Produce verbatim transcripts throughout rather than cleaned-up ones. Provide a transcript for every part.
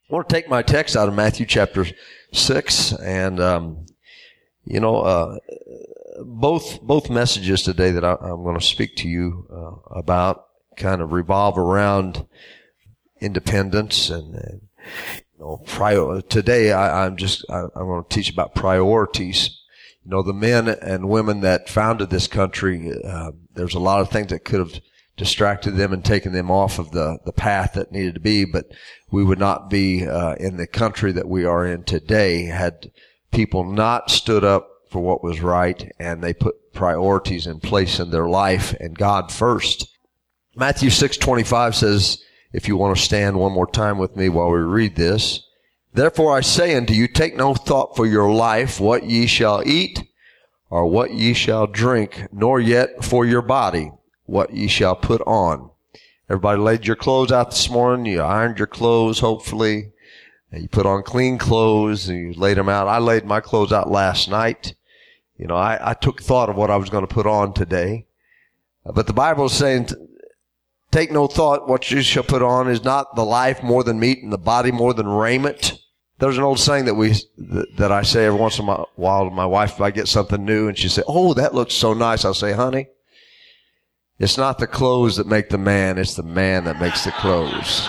I want to take my text out of Matthew chapter six, and um, you know, uh, both both messages today that I, I'm going to speak to you uh, about kind of revolve around independence and, and you know, prior. Today I, I'm just I, I'm going to teach about priorities. You know, the men and women that founded this country, uh, there's a lot of things that could have distracted them and taken them off of the, the path that needed to be, but we would not be uh, in the country that we are in today had people not stood up for what was right and they put priorities in place in their life and God first. Matthew six twenty-five says, if you want to stand one more time with me while we read this, therefore I say unto you, take no thought for your life, what ye shall eat, or what ye shall drink, nor yet for your body, what ye shall put on. Everybody laid your clothes out this morning. You ironed your clothes, hopefully. And you put on clean clothes and you laid them out. I laid my clothes out last night. You know, I, I took thought of what I was going to put on today. But the Bible is saying, take no thought what you shall put on. Is not the life more than meat and the body more than raiment? There's an old saying that we, that I say every once in a while to my wife if I get something new and she say, oh, that looks so nice. I'll say, honey, it's not the clothes that make the man, it's the man that makes the clothes.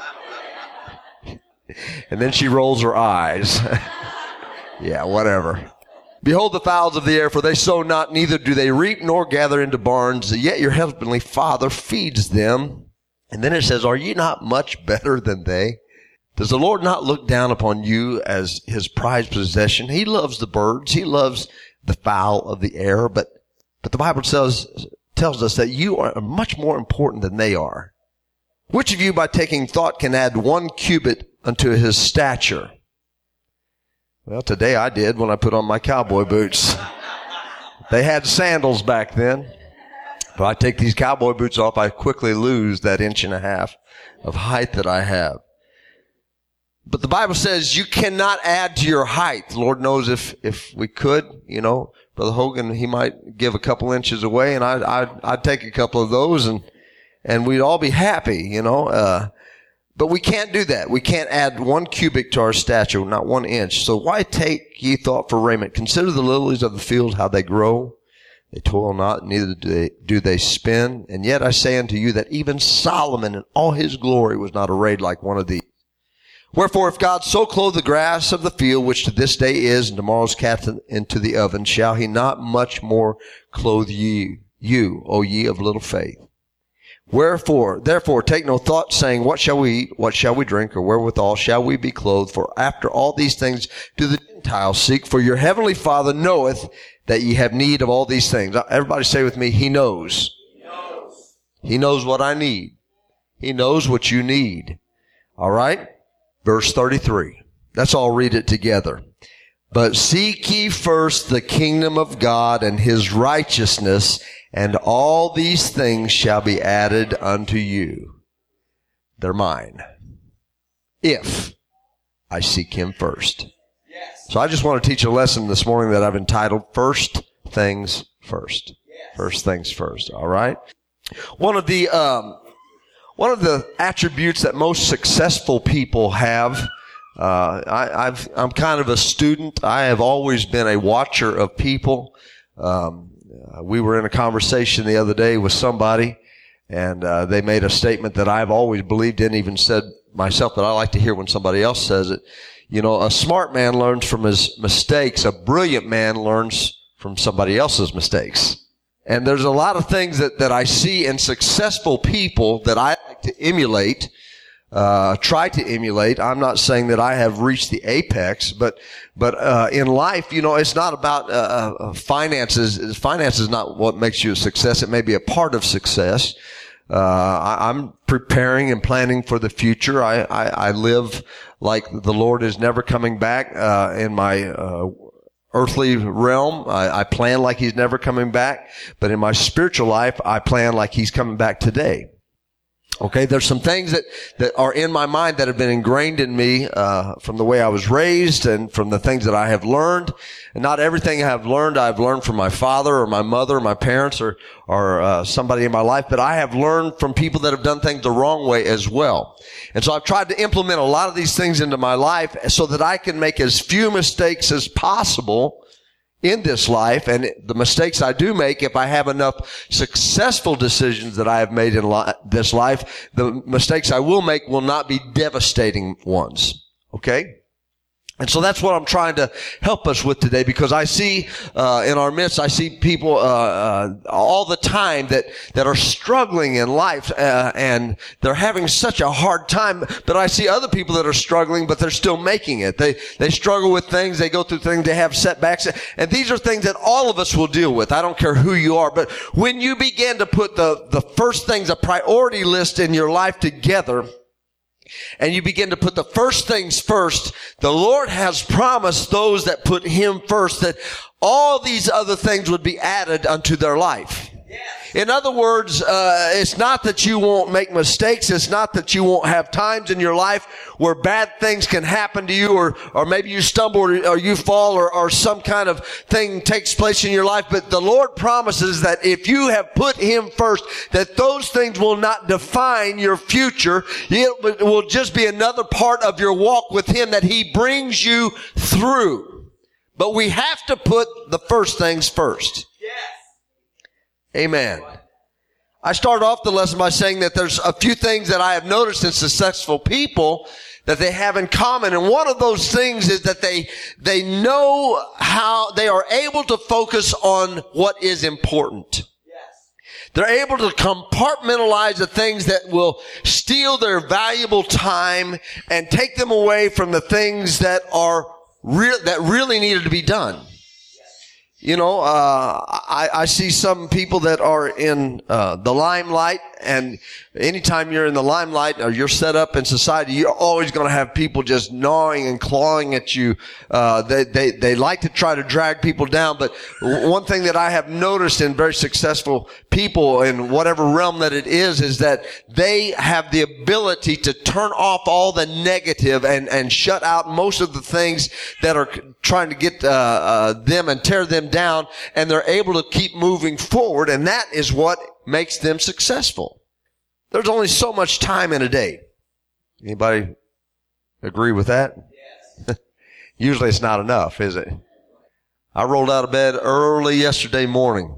And then she rolls her eyes. Yeah, whatever. Behold the fowls of the air, for they sow not, neither do they reap, nor gather into barns, yet your heavenly Father feeds them. And then it says, are ye not much better than they? Does the Lord not look down upon you as his prized possession? He loves the birds. He loves the fowl of the air. But, but the Bible says, tells us that you are much more important than they are. Which of you by taking thought can add one cubit unto his stature? Well, today I did when I put on my cowboy boots. They had sandals back then. But I take these cowboy boots off, I quickly lose that inch and a half of height that I have. But the Bible says you cannot add to your height. The Lord knows if, if we could, you know, Brother Hogan, he might give a couple inches away and I'd, I'd, I'd take a couple of those and, and we'd all be happy, you know, uh, but we can't do that. We can't add one cubit to our stature, not one inch. So why take ye thought for raiment? Consider the lilies of the field, how they grow. They toil not, neither do they, do they spin. And yet I say unto you that even Solomon in all his glory was not arrayed like one of these. Wherefore, if God so clothe the grass of the field, which to this day is, and tomorrow's cast into the oven, shall he not much more clothe ye, you, O ye of little faith? Wherefore, therefore, take no thought, saying, what shall we eat, what shall we drink, or wherewithal shall we be clothed? For after all these things do the Gentiles seek, for your heavenly Father knoweth that ye have need of all these things. Everybody say with me, he knows. He knows. He knows what I need. He knows what you need. All right? Verse thirty-three. Let's all read it together. But seek ye first the kingdom of God and his righteousness, and all these things shall be added unto you. They're mine. If I seek him first. Yes. So I just want to teach a lesson this morning that I've entitled First Things First. Yes. First things first. All right. One of the, um, One of the attributes that most successful people have, uh, I, I've, I'm kind of a student. I have always been a watcher of people. Um, uh, we were in a conversation the other day with somebody, and uh, they made a statement that I've always believed in, even said myself, but I like to hear when somebody else says it. You know, a smart man learns from his mistakes. A brilliant man learns from somebody else's mistakes. And there's a lot of things that, that I see in successful people that I like to emulate, uh, try to emulate. I'm not saying that I have reached the apex, but, but, uh, in life, you know, it's not about, uh, uh finances. Finance is not what makes you a success. It may be a part of success. Uh, I, I'm preparing and planning for the future. I, I, I live like the Lord is never coming back, uh, in my, uh, earthly realm. I, I plan like he's never coming back, but in my spiritual life, I plan like he's coming back today. Okay, there's some things that, that are in my mind that have been ingrained in me, uh, from the way I was raised and from the things that I have learned. And not everything I have learned, I've learned from my father or my mother or my parents or, or, uh, somebody in my life, but I have learned from people that have done things the wrong way as well. And so I've tried to implement a lot of these things into my life so that I can make as few mistakes as possible in this life. And the mistakes I do make, if I have enough successful decisions that I have made in li- this life, the mistakes I will make will not be devastating ones. Okay? And so that's what I'm trying to help us with today, because I see uh in our midst, I see people uh, uh all the time that that are struggling in life, uh, and they're having such a hard time. But I see other people that are struggling, but they're still making it. They they struggle with things, they go through things, they have setbacks, and these are things that all of us will deal with. I don't care who you are, but when you begin to put the the first things, a priority list in your life together, and you begin to put the first things first, the Lord has promised those that put Him first that all these other things would be added unto their life. In other words, uh, it's not that you won't make mistakes. It's not that you won't have times in your life where bad things can happen to you, or, or maybe you stumble or, or you fall, or, or some kind of thing takes place in your life. But the Lord promises that if you have put Him first, that those things will not define your future. It will just be another part of your walk with Him that He brings you through. But we have to put the first things first. Amen. I started off the lesson by saying that there's a few things that I have noticed in successful people that they have in common. And one of those things is that they, they know how they are able to focus on what is important. Yes. They're able to compartmentalize the things that will steal their valuable time and take them away from the things that are real, that really needed to be done. You know, uh, I, I see some people that are in, uh, the limelight, and anytime you're in the limelight or you're set up in society, you're always going to have people just gnawing and clawing at you. Uh, they, they, they like to try to drag people down. But one thing that I have noticed in very successful people in whatever realm that it is, is that they have the ability to turn off all the negative and, and shut out most of the things that are trying to get, uh, uh, them and tear them down, and they're able to keep moving forward, and that is what makes them successful. There's only so much time in a day. Anybody agree with that? Yes. Usually it's not enough, is it? I rolled out of bed early yesterday morning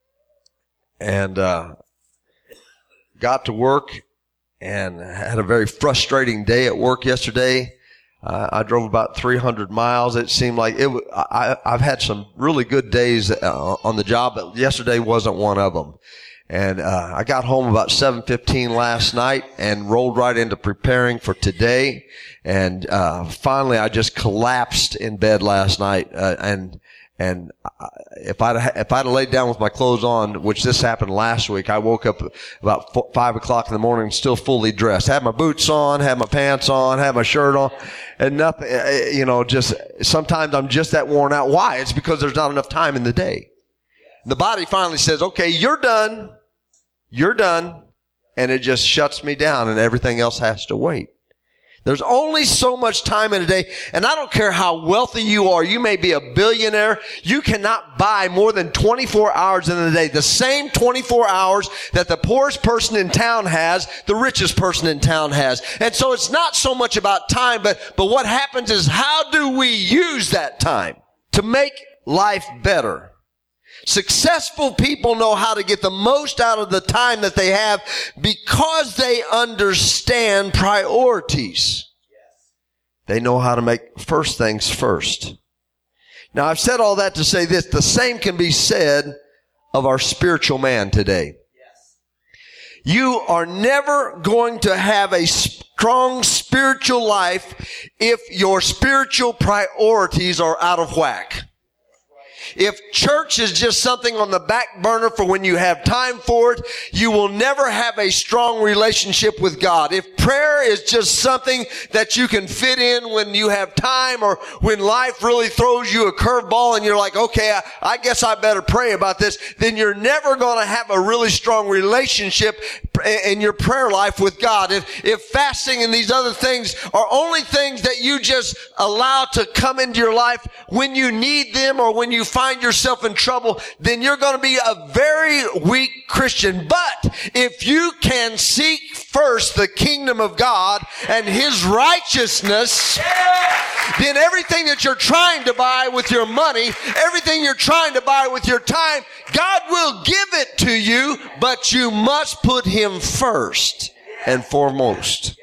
and uh got to work and had a very frustrating day at work yesterday. Uh, I drove about three hundred miles. It seemed like it. I, I've had some really good days uh, on the job, but yesterday wasn't one of them. And uh, I got home about seven fifteen last night and rolled right into preparing for today. And uh finally, I just collapsed in bed last night. Uh, and and if I'd if I'd laid down with my clothes on, which this happened last week, I woke up about four, five o'clock in the morning, still fully dressed. Had my boots on, had my pants on, had my shirt on, and nothing. You know, just sometimes I'm just that worn out. Why? It's because there's not enough time in the day. The body finally says, "Okay, you're done. You're done," and it just shuts me down, and everything else has to wait. There's only so much time in a day, and I don't care how wealthy you are. You may be a billionaire. You cannot buy more than twenty-four hours in a day. The same twenty-four hours that the poorest person in town has, the richest person in town has. And so it's not so much about time, but, but what happens is, how do we use that time to make life better? Successful people know how to get the most out of the time that they have because they understand priorities. They know how to make first things first. Now, I've said all that to say this. The same can be said of our spiritual man today. You are never going to have a strong spiritual life if your spiritual priorities are out of whack. If church is just something on the back burner for when you have time for it, you will never have a strong relationship with God. If prayer is just something that you can fit in when you have time, or when life really throws you a curveball and you're like, okay, I, I guess I better pray about this, then you're never going to have a really strong relationship. in your prayer life with God, if, if fasting and these other things are only things that you just allow to come into your life when you need them or when you find yourself in trouble, then you're going to be a very weak Christian. But if you can seek first the kingdom of God and His righteousness, then everything that you're trying to buy with your money, everything you're trying to buy with your time, God will give it to you, but you must put Him first and foremost.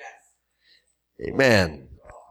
Amen.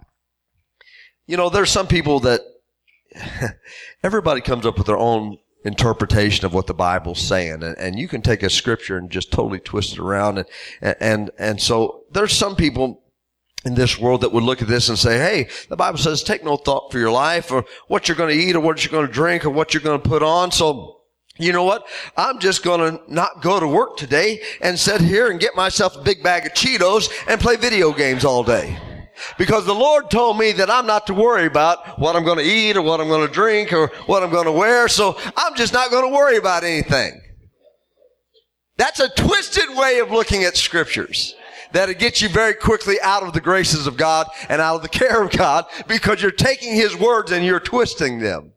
You know, there's some people that everybody comes up with their own interpretation of what the Bible's saying, and, and you can take a scripture and just totally twist it around, and and and so there's some people in this world that would look at this and say, hey, the Bible says take no thought for your life or what you're going to eat or what you're going to drink or what you're going to put on. So you know what? I'm just going to not go to work today and sit here and get myself a big bag of Cheetos and play video games all day. Because the Lord told me that I'm not to worry about what I'm going to eat or what I'm going to drink or what I'm going to wear. So I'm just not going to worry about anything. That's a twisted way of looking at scriptures. That'll get you very quickly out of the graces of God and out of the care of God because you're taking His words and you're twisting them.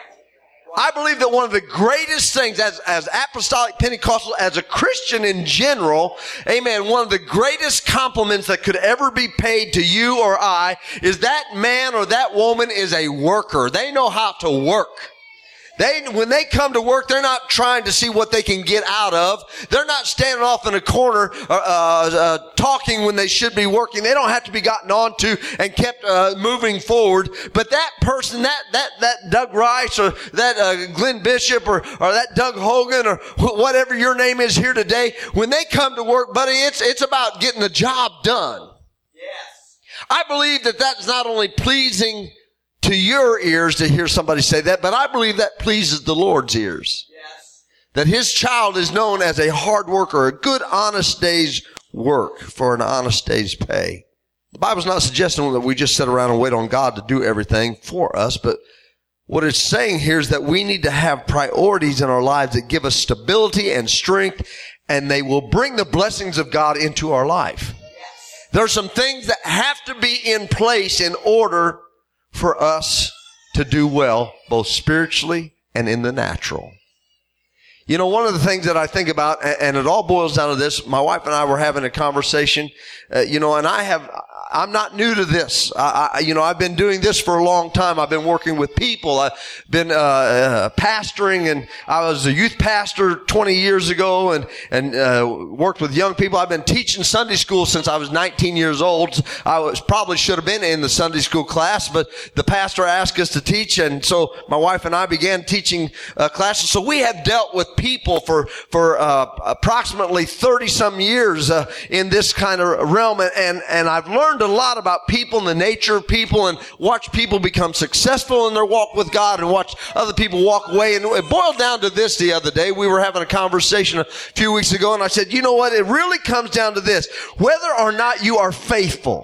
I believe that one of the greatest things as, as apostolic Pentecostal, as a Christian in general, amen, one of the greatest compliments that could ever be paid to you or I is that man or that woman is a worker. They know how to work. They, when they come to work, they're not trying to see what they can get out of. They're not standing off in a corner, uh, uh, talking when they should be working. They don't have to be gotten onto and kept, uh, moving forward. But that person, that, that, that Doug Rice or that, uh, Glenn Bishop or, or that Doug Hogan or wh- whatever your name is here today, when they come to work, buddy, it's, it's about getting the job done. Yes. I believe that that's not only pleasing to your ears to hear somebody say that, but I believe that pleases the Lord's ears. Yes. That His child is known as a hard worker, a good, honest day's work for an honest day's pay. The Bible's not suggesting that we just sit around and wait on God to do everything for us, but what it's saying here is that we need to have priorities in our lives that give us stability and strength, and they will bring the blessings of God into our life. Yes. There are some things that have to be in place in order for us to do well, both spiritually and in the natural. You know, one of the things that I think about, and it all boils down to this, my wife and I were having a conversation, uh, you know, and I have, I'm not new to this. I, I, you know, I've been doing this for a long time. I've been working with people. I've been uh, uh pastoring, and I was a youth pastor twenty years ago, and and uh worked with young people. I've been teaching Sunday school since I was nineteen years old. I was probably should have been in the Sunday school class, but the pastor asked us to teach, and so my wife and I began teaching uh, classes. So we have dealt with people for for uh approximately thirty some years uh, in this kind of realm, and and I've learned a lot about people and the nature of people, and watch people become successful in their walk with God and watch other people walk away. And it boiled down to this the other day. We were having a conversation a few weeks ago, and I said, you know what? It really comes down to this. Whether or not you are faithful.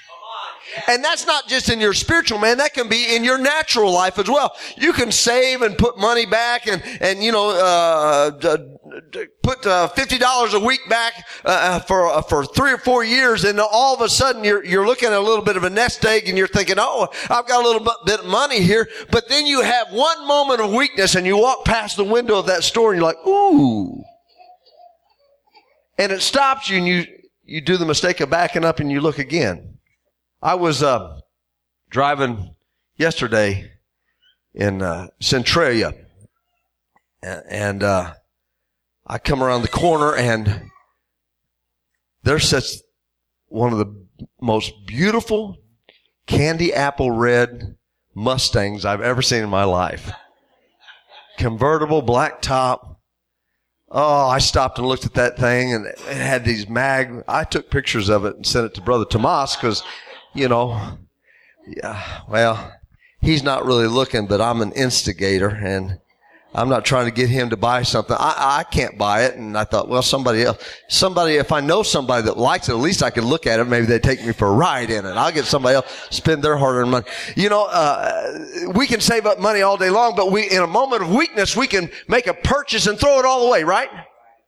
And that's not just in your spiritual man. That can be in your natural life as well. You can save and put money back and, and, you know, uh, put, uh, fifty dollars a week back, uh, for, uh, for three or four years. And all of a sudden you're, you're looking at a little bit of a nest egg and you're thinking, oh, I've got a little bit of money here. But then you have one moment of weakness and you walk past the window of that store and you're like, ooh. And it stops you and you, you do the mistake of backing up and you look again. I was uh driving yesterday in uh Centralia, and uh I come around the corner, and there sits one of the most beautiful candy apple red Mustangs I've ever seen in my life. Convertible, black top. Oh, I stopped and looked at that thing, and it had these mag. I took pictures of it and sent it to Brother Tomas because, you know, yeah, well, he's not really looking, but I'm an instigator, and I'm not trying to get him to buy something. I, I can't buy it. And I thought, well, somebody else, somebody, if I know somebody that likes it, at least I can look at it. Maybe they take me for a ride in it. I'll get somebody else, spend their hard-earned money. You know, uh, we can save up money all day long, but we, in a moment of weakness, we can make a purchase and throw it all away, right?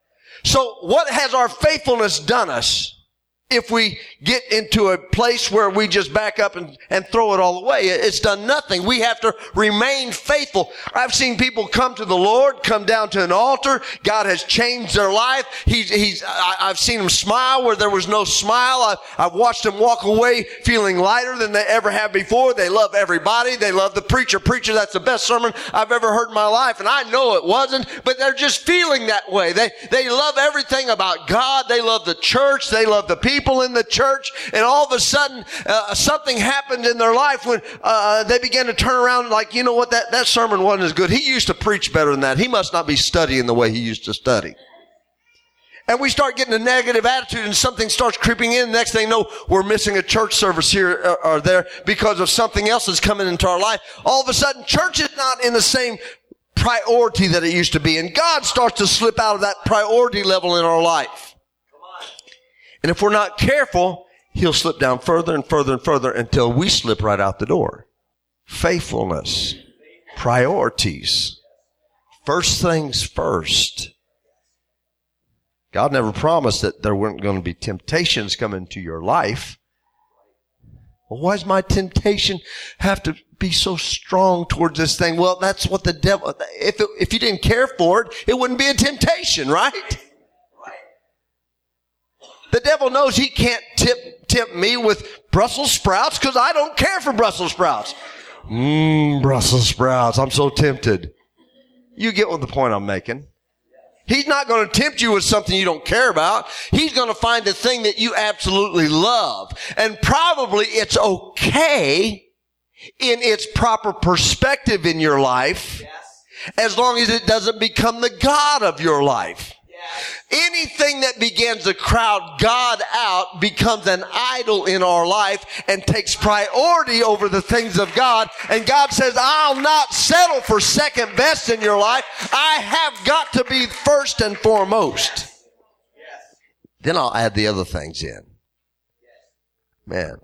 So what has our faithfulness done us? If we get into a place where we just back up and, and throw it all away, it's done nothing. We have to remain faithful. I've seen people come to the Lord, come down to an altar. God has changed their life. He's, he's, I, I've seen them smile where there was no smile. I, I've watched them walk away feeling lighter than they ever have before. They love everybody. They love the preacher. Preacher, that's the best sermon I've ever heard in my life. And I know it wasn't, but they're just feeling that way. They, they love everything about God. They love the church. They love the people in the church, and all of a sudden uh, something happened in their life when uh, they began to turn around like, you know what, that, that sermon wasn't as good. He used to preach better than that. He must not be studying the way he used to study. And we start getting a negative attitude, and something starts creeping in. Next thing you know, we're missing a church service here or, or there because of something else that's coming into our life. All of a sudden, church is not in the same priority that it used to be, and God starts to slip out of that priority level in our life. And if we're not careful, he'll slip down further and further and further until we slip right out the door. Faithfulness. Priorities. First things first. God never promised that there weren't going to be temptations coming into your life. Well, why does my temptation have to be so strong towards this thing? Well, that's what the devil, if it, if you didn't care for it, it wouldn't be a temptation, right? The devil knows he can't tip, tempt me with Brussels sprouts because I don't care for Brussels sprouts. Mmm, Brussels sprouts. I'm so tempted. You get what the point I'm making. He's not going to tempt you with something you don't care about. He's going to find the thing that you absolutely love. And probably it's okay in its proper perspective in your life, yes, as long as it doesn't become the God of your life. Anything that begins to crowd God out becomes an idol in our life and takes priority over the things of God. And God says, I'll not settle for second best in your life. I have got to be first and foremost. Yes. Yes. Then I'll add the other things in. Man.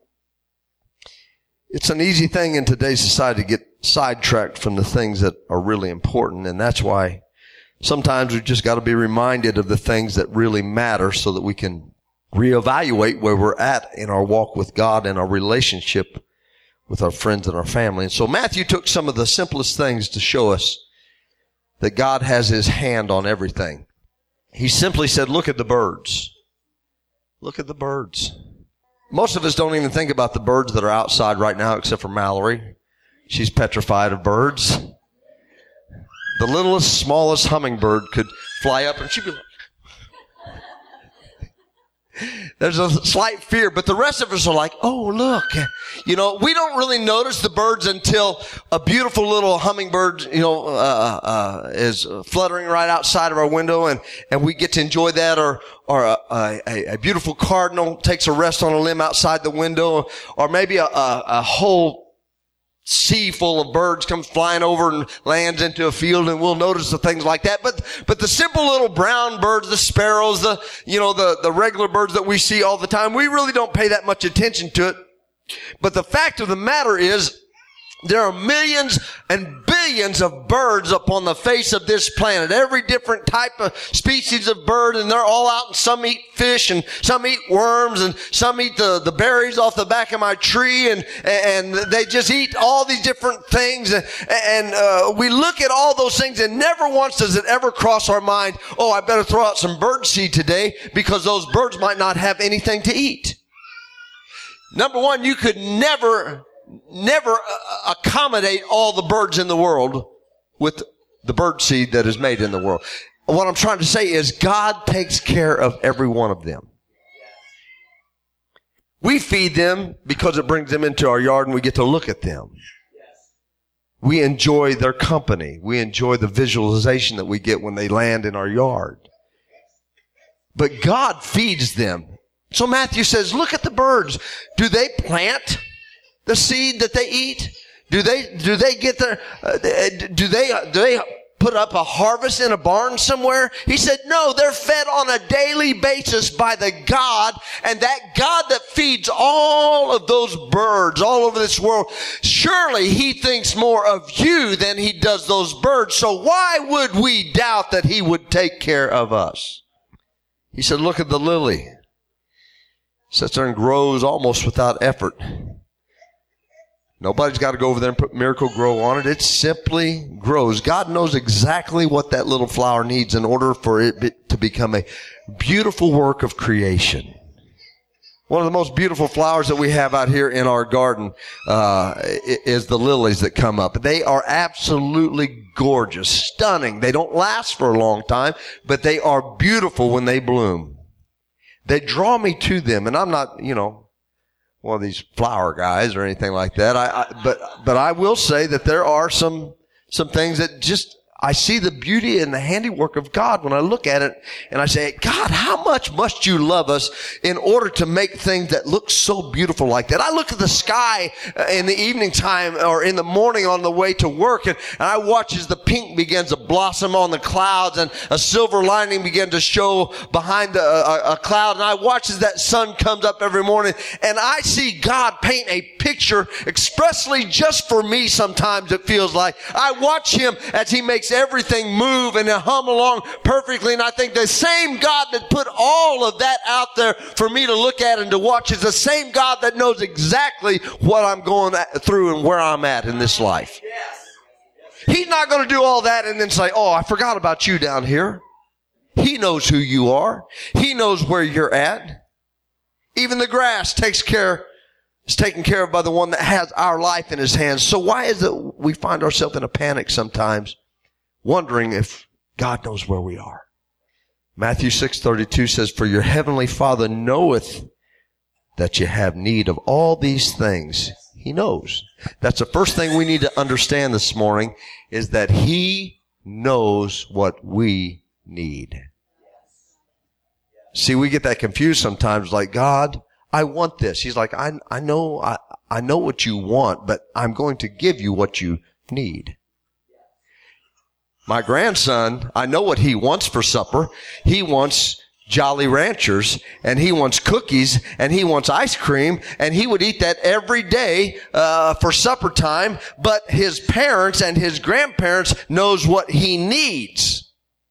It's an easy thing in today's society to get sidetracked from the things that are really important. And that's why sometimes we've just got to be reminded of the things that really matter so that we can reevaluate where we're at in our walk with God and our relationship with our friends and our family. And so Matthew took some of the simplest things to show us that God has his hand on everything. He simply said, look at the birds. Look at the birds. Most of us don't even think about the birds that are outside right now except for Mallory. She's petrified of birds. The littlest, smallest hummingbird could fly up and she'd be like, there's a slight fear, but the rest of us are like, oh, look. You know, we don't really notice the birds until a beautiful little hummingbird, you know, uh, uh, is fluttering right outside of our window, and, and we get to enjoy that, or, or a, a, a beautiful cardinal takes a rest on a limb outside the window, or maybe a, a, a whole sea full of birds comes flying over and lands into a field, and we'll notice the things like that. But, but the simple little brown birds, the sparrows, the, you know, the, the regular birds that we see all the time, we really don't pay that much attention to it. But the fact of the matter is, there are millions and billions of birds upon the face of this planet. Every different type of species of bird, and they're all out, and some eat fish, and some eat worms, and some eat the, the berries off the back of my tree, and, and they just eat all these different things. And, and uh, we look at all those things, and never once does it ever cross our mind, oh, I better throw out some bird seed today because those birds might not have anything to eat. Number one, you could never... never accommodate all the birds in the world with the bird seed that is made in the world. What I'm trying to say is God takes care of every one of them. We feed them because it brings them into our yard and we get to look at them. We enjoy their company. We enjoy the visualization that we get when they land in our yard. But God feeds them. So Matthew says, look at the birds. Do they plant the seed that they eat? Do they, do they get their, uh, do they, do they put up a harvest in a barn somewhere? He said, no, they're fed on a daily basis by the God, and that God that feeds all of those birds all over this world, surely he thinks more of you than he does those birds. So why would we doubt that he would take care of us? He said, look at the lily. Sits there and grows almost without effort. Nobody's got to go over there and put Miracle-Gro on it. It simply grows. God knows exactly what that little flower needs in order for it to become a beautiful work of creation. One of the most beautiful flowers that we have out here in our garden uh is the lilies that come up. They are absolutely gorgeous, stunning. They don't last for a long time, but they are beautiful when they bloom. They draw me to them, and I'm not, you know, one of these flower guys or anything like that. I, I but but I will say that there are some some things that just I see the beauty and the handiwork of God when I look at it, and I say, God, how much must you love us in order to make things that look so beautiful like that? I look at the sky in the evening time or in the morning on the way to work, and, and I watch as the pink begins to blossom on the clouds and a silver lining begin to show behind a, a, a cloud, and I watch as that sun comes up every morning, and I see God paint a picture expressly just for me. Sometimes it feels like I watch him as he makes everything move and hum along perfectly. And I think the same God that put all of that out there for me to look at and to watch is the same God that knows exactly what I'm going through and where I'm at in this life. He's not going to do all that and then say, oh, I forgot about you down here. He knows who you are. He knows where you're at. Even the grass takes care is taken care of by the one that has our life in his hands. So why is it we find ourselves in a panic sometimes, wondering if God knows where we are? Matthew six thirty-two says, for your heavenly Father knoweth that you have need of all these things. He knows. That's the first thing we need to understand this morning, is that he knows what we need. See, we get that confused sometimes, like, God, I want this. He's like, I, I know, I, I know what you want, but I'm going to give you what you need. My grandson, I know what he wants for supper. He wants Jolly Ranchers, and he wants cookies, and he wants ice cream, and he would eat that every day uh for supper time. But his parents and his grandparents knows what he needs.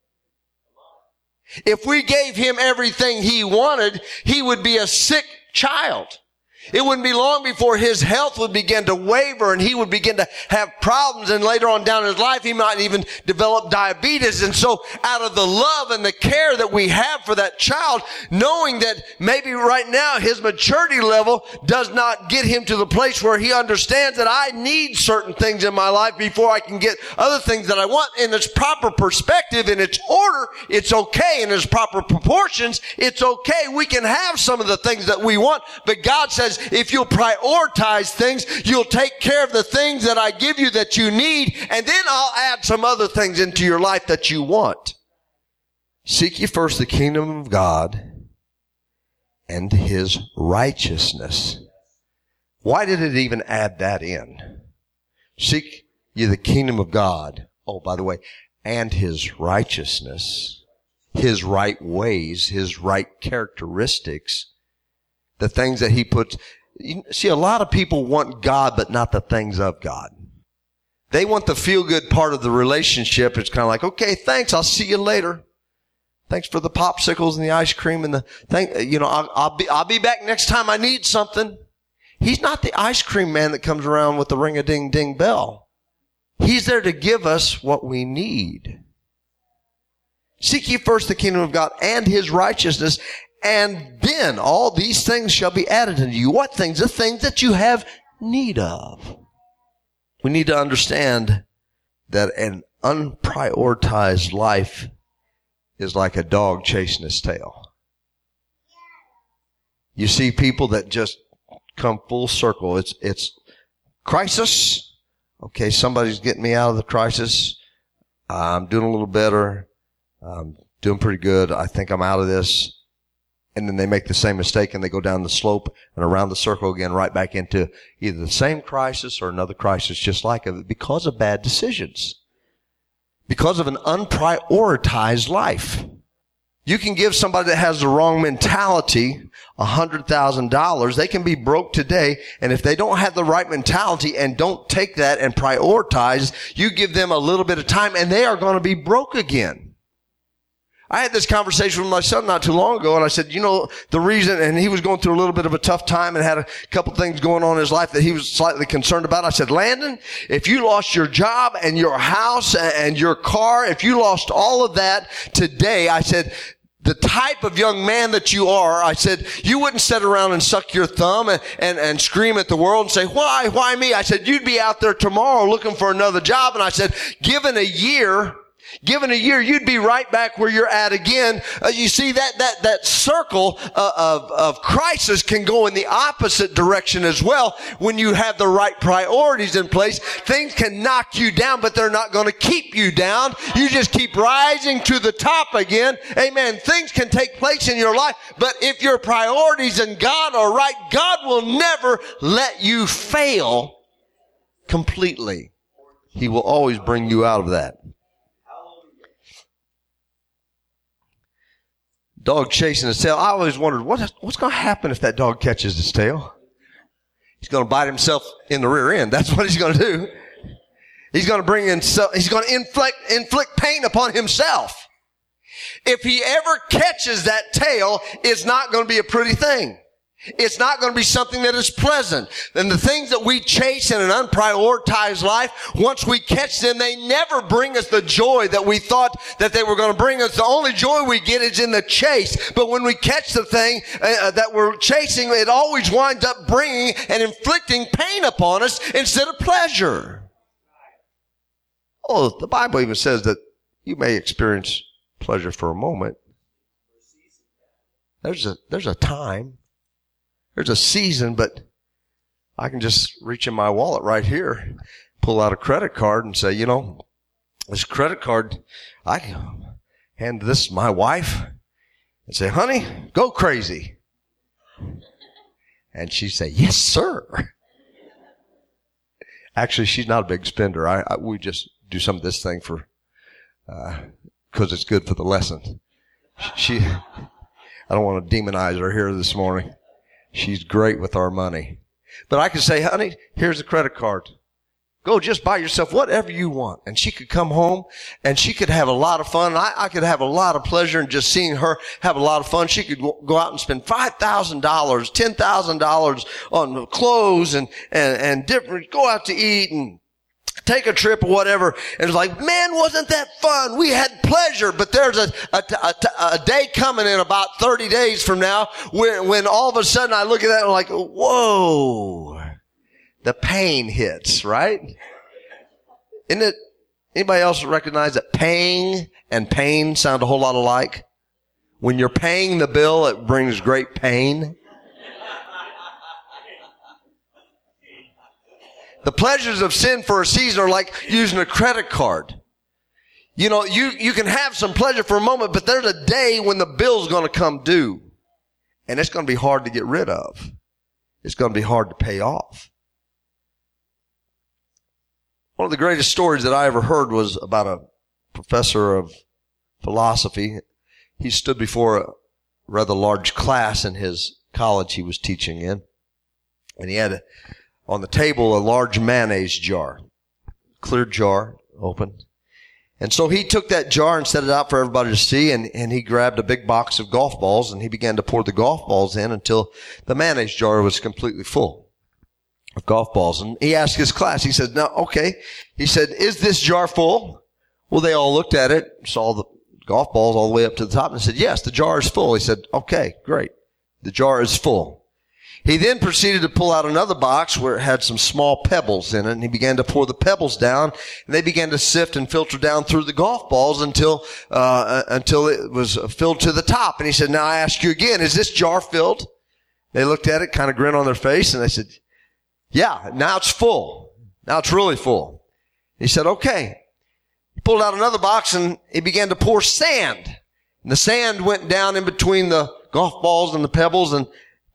If we gave him everything he wanted, he would be a sick child. It wouldn't be long before his health would begin to waver and he would begin to have problems, and later on down in his life he might even develop diabetes. And so out of the love and the care that we have for that child, knowing that maybe right now his maturity level does not get him to the place where he understands that I need certain things in my life before I can get other things that I want, in its proper perspective, in its order, it's okay. In its proper proportions, it's okay. We can have some of the things that we want, but God says, if you'll prioritize things, you'll take care of the things that I give you that you need, and then I'll add some other things into your life that you want. Seek ye first the kingdom of God and his righteousness. Why did it even add that in? Seek ye the kingdom of God. Oh, by the way, and his righteousness, his right ways, his right characteristics. The things that he puts. You see, a lot of people want God, but not the things of God. They want the feel-good part of the relationship. It's kind of like, okay, thanks, I'll see you later. Thanks for the popsicles and the ice cream and the thing. You know, I'll, I'll be, I'll be back next time I need something. He's not the ice cream man that comes around with the ring-a-ding-ding bell. He's there to give us what we need. Seek ye first the kingdom of God and his righteousness, and then all these things shall be added unto you. What things? The things that you have need of. We need to understand that an unprioritized life is like a dog chasing its tail. You see people that just come full circle. It's, it's crisis. Okay, somebody's getting me out of the crisis. I'm doing a little better. I'm doing pretty good. I think I'm out of this. And then they make the same mistake and they go down the slope and around the circle again, right back into either the same crisis or another crisis just like it, because of bad decisions. Because of an unprioritized life. You can give somebody that has the wrong mentality a hundred thousand dollars. They can be broke today, and if they don't have the right mentality and don't take that and prioritize, you give them a little bit of time and they are going to be broke again. I had this conversation with my son not too long ago, and I said, you know, the reason, and he was going through a little bit of a tough time and had a couple things going on in his life that he was slightly concerned about. I said, Landon, if you lost your job and your house and your car, if you lost all of that today, I said, the type of young man that you are, I said, you wouldn't sit around and suck your thumb and, and, and scream at the world and say, why, why me? I said, you'd be out there tomorrow looking for another job. And I said, given a year, given a year, you'd be right back where you're at again. Uh, you see, that, that, that circle uh, of, of crisis can go in the opposite direction as well. When you have the right priorities in place, things can knock you down, but they're not going to keep you down. You just keep rising to the top again. Amen. Things can take place in your life, but if your priorities in God are right, God will never let you fail completely. He will always bring you out of that. Dog chasing his tail. I always wondered, what, what's going to happen if that dog catches his tail? He's going to bite himself in the rear end. That's what he's going to do. He's going to bring in, he's going to inflict, inflict pain upon himself. If he ever catches that tail, it's not going to be a pretty thing. It's not going to be something that is pleasant. And the things that we chase in an unprioritized life, once we catch them, they never bring us the joy that we thought that they were going to bring us. The only joy we get is in the chase. But when we catch the thing uh, that we're chasing, it always winds up bringing and inflicting pain upon us instead of pleasure. Oh, the Bible even says that you may experience pleasure for a moment. There's a, there's a time. There's a season, but I can just reach in my wallet right here, pull out a credit card and say, you know, this credit card, I can hand this to my wife and say, honey, go crazy. And she'd say, yes, sir. Actually, she's not a big spender. I, I we just do some of this thing for, uh, cause it's good for the lesson. She, I don't want to demonize her here this morning. She's great with our money. But I could say, honey, here's a credit card. Go just buy yourself whatever you want. And she could come home and she could have a lot of fun. I, I could have a lot of pleasure in just seeing her have a lot of fun. She could go out and spend five thousand dollars, ten thousand dollars on clothes and, and, and different, go out to eat and take a trip or whatever. And it's like, man, wasn't that fun? We had pleasure. But there's a, a, a, a day coming in about thirty days from now when, when all of a sudden I look at that and I'm like, whoa, the pain hits, right? Isn't it, anybody else recognize that paying and pain sound a whole lot alike? When you're paying the bill, it brings great pain. The pleasures of sin for a season are like using a credit card. You know, you, you can have some pleasure for a moment, but there's a day when the bill's going to come due. And it's going to be hard to get rid of. It's going to be hard to pay off. One of the greatest stories that I ever heard was about a professor of philosophy. He stood before a rather large class in his college he was teaching in. And he had a on the table, a large mayonnaise jar, clear jar, open. And so he took that jar and set it out for everybody to see, and, and he grabbed a big box of golf balls, and he began to pour the golf balls in until the mayonnaise jar was completely full of golf balls. And he asked his class, he said, now, okay. He said, is this jar full? Well, they all looked at it, saw the golf balls all the way up to the top, and said, yes, the jar is full. He said, okay, great. The jar is full. He then proceeded to pull out another box where it had some small pebbles in it, and he began to pour the pebbles down, and they began to sift and filter down through the golf balls until uh until it was filled to the top. And he said, now I ask you again, is this jar filled? They looked at it, kind of grinned on their face, and they said, yeah, now it's full. Now it's really full. He said, okay. He pulled out another box, and he began to pour sand. And the sand went down in between the golf balls and the pebbles, and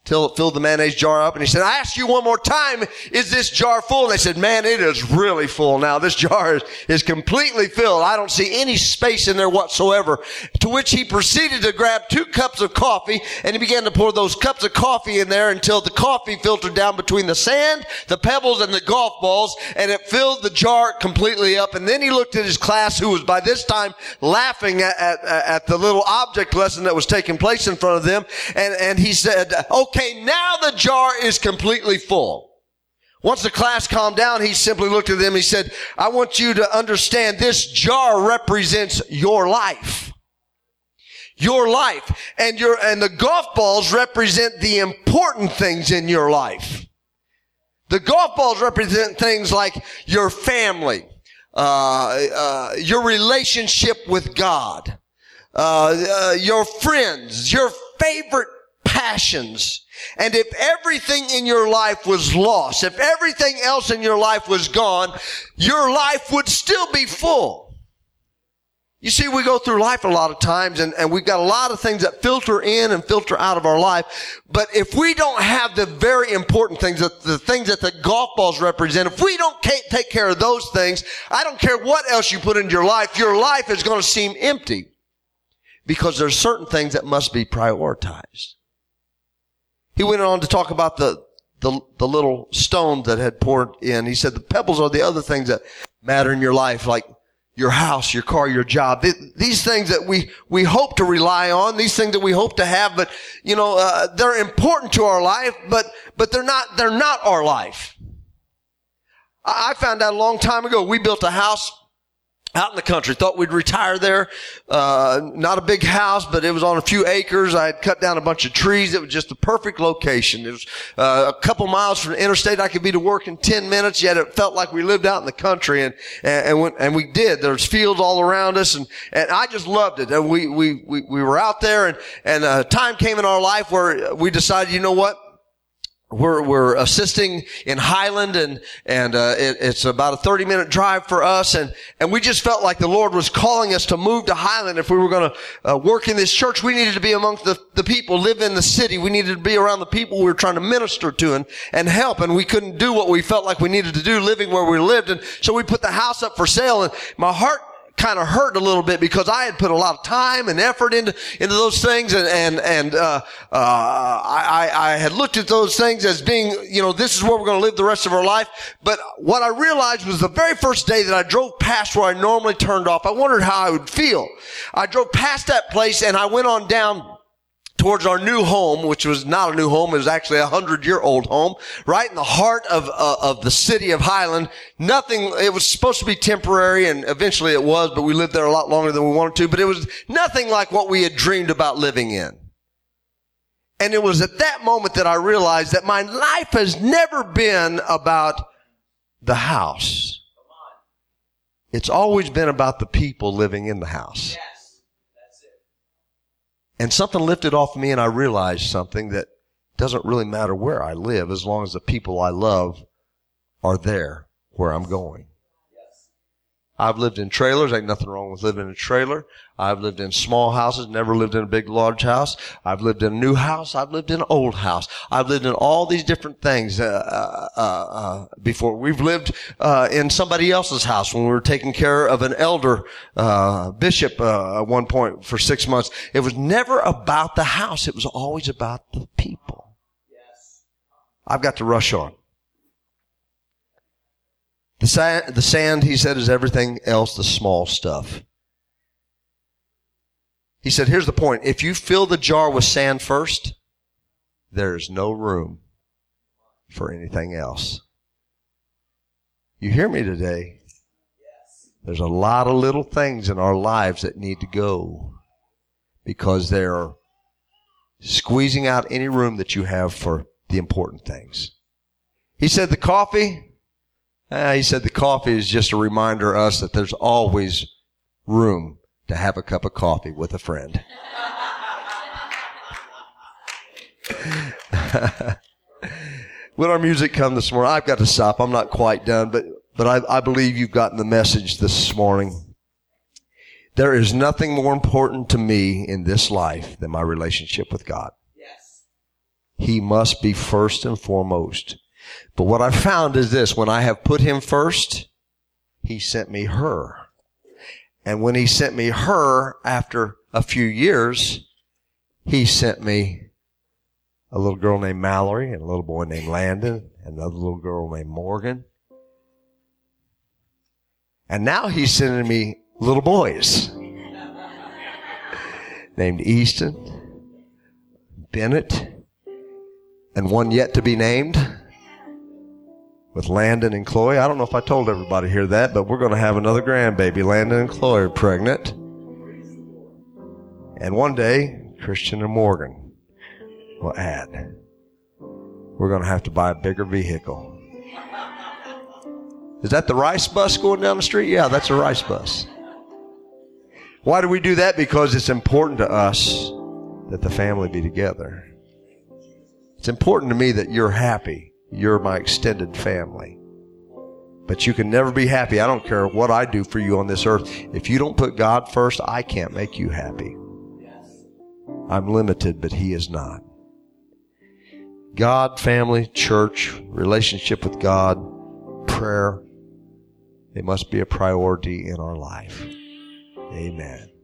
till it filled the mayonnaise jar up. And he said, I ask you one more time, is this jar full? And they said, man, it is really full now. This jar is, is completely filled. I don't see any space in there whatsoever. To which he proceeded to grab two cups of coffee, and he began to pour those cups of coffee in there until the coffee filtered down between the sand, the pebbles, and the golf balls, and it filled the jar completely up. And then he looked at his class, who was by this time laughing at, at, at the little object lesson that was taking place in front of them, and, and he said, okay, Okay, now the jar is completely full. Once the class calmed down, he simply looked at them. He said, I want you to understand this jar represents your life. Your life. And your, and the golf balls represent the important things in your life. The golf balls represent things like your family, uh, uh, your relationship with God, uh, uh, your friends, your favorite passions. And if everything in your life was lost, if everything else in your life was gone, your life would still be full. You see, we go through life a lot of times, and, and we've got a lot of things that filter in and filter out of our life. But if we don't have the very important things, the, the things that the golf balls represent, if we don't take care of those things, I don't care what else you put into your life, your life is going to seem empty. Because there's certain things that must be prioritized. He went on to talk about the, the, the little stone that had poured in. He said the pebbles are the other things that matter in your life, like your house, your car, your job. These things that we, we hope to rely on, these things that we hope to have, but, you know, uh, they're important to our life, but, but they're not, they're not our life. I, I found out a long time ago, we built a house out in the country. Thought we'd retire there. Uh, not a big house, but it was on a few acres. I had cut down a bunch of trees. It was just the perfect location. It was uh, a couple miles from the interstate. I could be to work in ten minutes, yet it felt like we lived out in the country, and and and, when, and we did. There's fields all around us, and and I just loved it. And we we we, we were out there, and and a time came in our life where we decided, you know what? We're, we're assisting in Highland, and, and, uh, it, it's about a thirty minute drive for us, and, and we just felt like the Lord was calling us to move to Highland. If we were going to, uh, work in this church, we needed to be amongst the, the people, live in the city. We needed to be around the people we were trying to minister to and, and help, and we couldn't do what we felt like we needed to do living where we lived, and so we put the house up for sale, and my heart kind of hurt a little bit because I had put a lot of time and effort into into those things, and and and uh, uh, I I had looked at those things as being, you know, this is where we're going to live the rest of our life. But what I realized was the very first day that I drove past where I normally turned off, I wondered how I would feel. I drove past that place, and I went on down towards our new home, which was not a new home. It was actually a hundred-year-old home, right in the heart of uh, of the city of Highland. Nothing, it was supposed to be temporary, and eventually it was, but we lived there a lot longer than we wanted to. But it was nothing like what we had dreamed about living in. And it was at that moment that I realized that my life has never been about the house. It's always been about the people living in the house. Yeah. And something lifted off me, and I realized something, that doesn't really matter where I live as long as the people I love are there where I'm going. Yes. I've lived in trailers. Ain't nothing wrong with living in a trailer. I've lived in small houses, never lived in a big, large house. I've lived in a new house. I've lived in an old house. I've lived in all these different things uh, uh, uh, before. We've lived uh, in somebody else's house when we were taking care of an elder uh, bishop uh, at one point for six months. It was never about the house. It was always about the people. Yes. I've got to rush on. The sand, the sand, he said, is everything else, the small stuff. He said, here's the point. If you fill the jar with sand first, there's no room for anything else. You hear me today? There's a lot of little things in our lives that need to go because they're squeezing out any room that you have for the important things. He said the coffee, eh, he said the coffee is just a reminder to us that there's always room to have a cup of coffee with a friend. When our music come this morning, I've got to stop. I'm not quite done, but, but I, I believe you've gotten the message this morning. There is nothing more important to me in this life than my relationship with God. Yes. He must be first and foremost. But what I found is this: when I have put him first, he sent me her. And when he sent me her, after a few years, he sent me a little girl named Mallory and a little boy named Landon and another little girl named Morgan. And now he's sending me little boys named Easton, Bennett, and one yet to be named with Landon and Chloe. I don't know if I told everybody here that, but we're going to have another grandbaby. Landon and Chloe are pregnant. And one day, Christian and Morgan will add. We're going to have to buy a bigger vehicle. Is that the rice bus going down the street? Yeah, that's a rice bus. Why do we do that? Because it's important to us that the family be together. It's important to me that you're happy. You're my extended family. But you can never be happy. I don't care what I do for you on this earth. If you don't put God first, I can't make you happy. I'm limited, but He is not. God, family, church, relationship with God, prayer, they must be a priority in our life. Amen.